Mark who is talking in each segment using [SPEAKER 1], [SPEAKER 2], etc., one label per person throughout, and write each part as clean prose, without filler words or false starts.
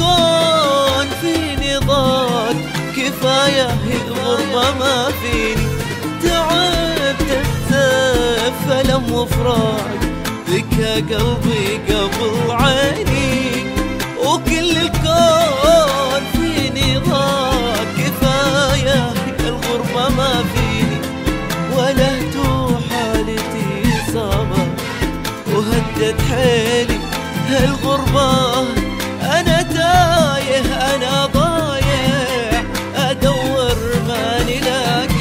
[SPEAKER 1] الكون فيني ضاق، كفاية الغربة ما فيني. تعبت التف ألم وفراق، بكى قلبي قبل عيني. وكل الكون فيني ضاق، كفاية الغربة ما فيني. ولهت حالتي صابت وهدت حيلي هالغربة. أنا تايه أنا ضايع، أدور ماني لاقيني.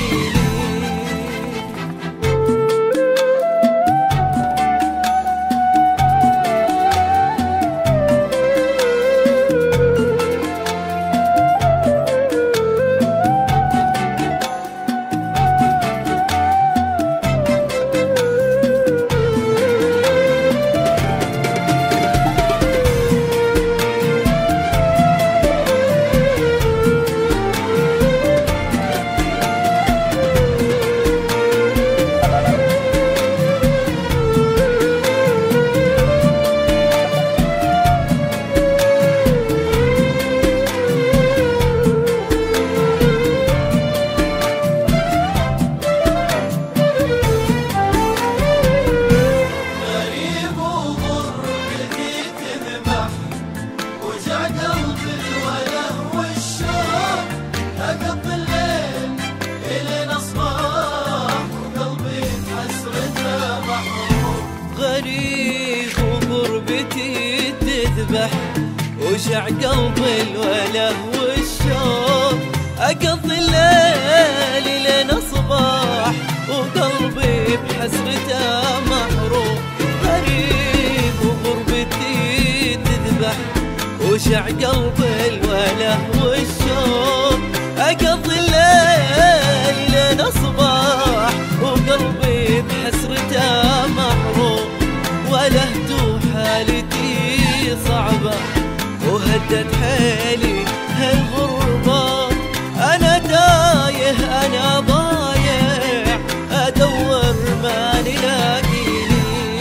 [SPEAKER 1] غريب وغربتي تذبح وجع قلبي الوله والشوق. أقضي الليل لين أصبح وقلبي بحسرته محروق. غريب وغربتي تذبح وجع قلبي الوله والشوق. أقضي الليل لين أصبح وقلبي بحسرته محروق. ولهت حالتي صعبة وهدت حيلي هالغربة. أنا تايه أنا ضايع، أدور ماني لاقيني.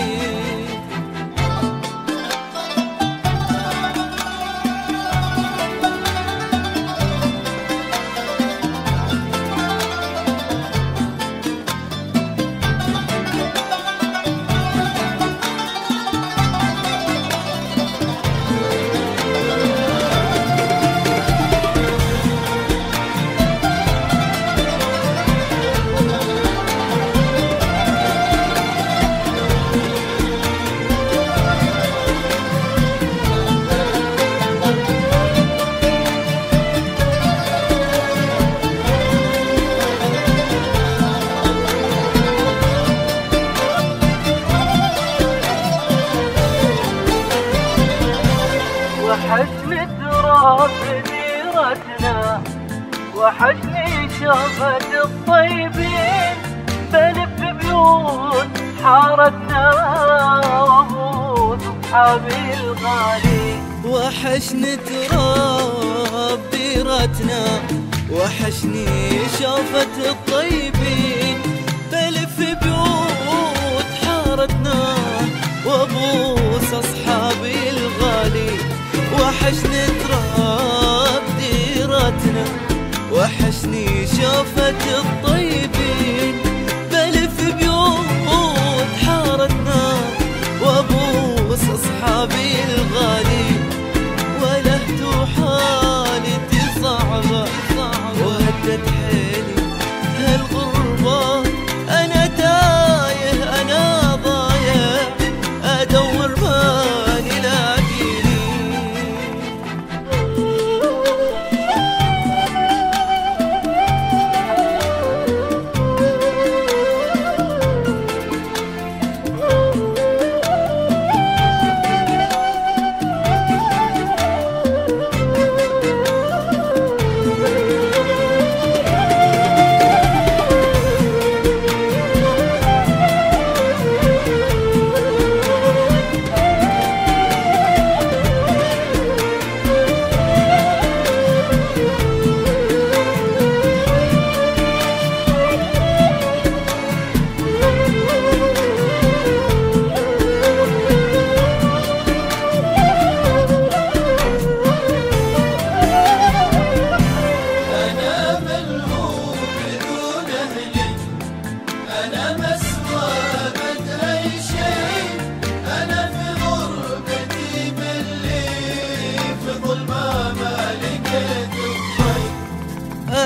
[SPEAKER 2] وحشني تراب ديرتنا، وحشني شافة الطيبين. بلف بيوت حارتنا وابوس اصحابي الغالي.
[SPEAKER 1] وحشني تراب ديرتنا، وحشني شافة الطيبين. بلف بيوت حارتنا وابوس اصحابي الغالي. وحشني تراب ديرتنا، وحشني شافة الطيبين. بلف بيوت حارتنا وابوس اصحابي الغالي. ولهت حالتي صعبة وهدت حيلي هالغربة. أنا تايه أنا ضايع، أدور ماني لاقيني.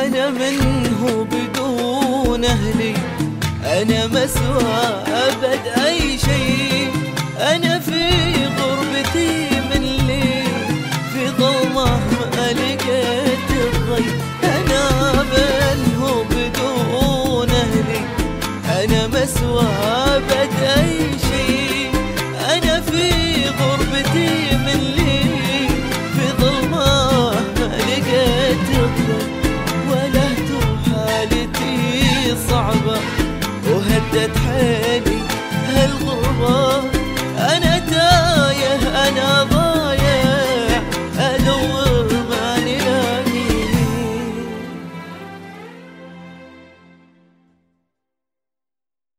[SPEAKER 1] أنا منه بدون أهلي، أنا مسوى أبد أي شيء. أنا في غربتي من لي في ظلمه ما لقيت الضي. أنا منه بدون أهلي، أنا مسوى أبد أي شيء. أنا في غربتي من لي في ظلمه ما لقيت الضي. ولهت حالتي صعبة وهدت حيلي